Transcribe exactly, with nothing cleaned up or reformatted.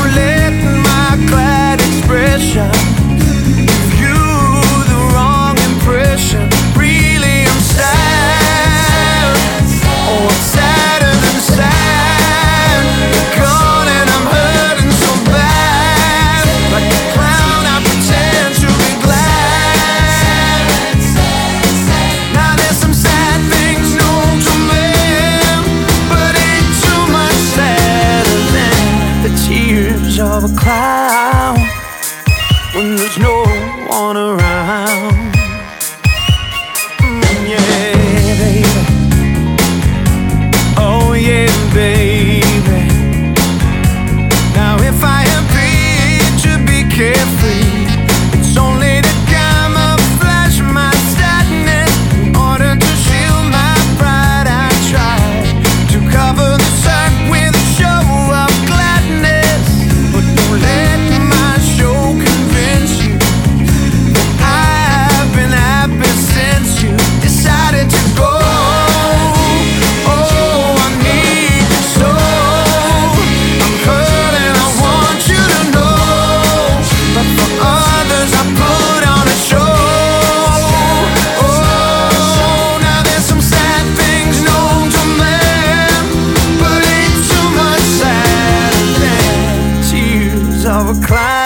don't let my glad expression give you the wrong impression. Really, I'm sad. Oh, I'm sadder than sad. You're gone and I'm hurting so bad. Like a clown, I pretend to be glad. Now there's some sad things known to man, but ain't too much sadder than the tears of a clown when there's no one around. Mm, yeah, baby. Oh yeah, baby. Now if I appear to be carefree, it's only to camouflage my sadness. In order to shield my pride, I try to cover the cirque with a show of gladness. But don't let my show convince you that I've been happy since you decided to go. Oh, I need you so. I'm hurt and I want you to know. But for others I put on a show. Oh, now there's some sad things known to man, but ain't too much sadder than tears of a clown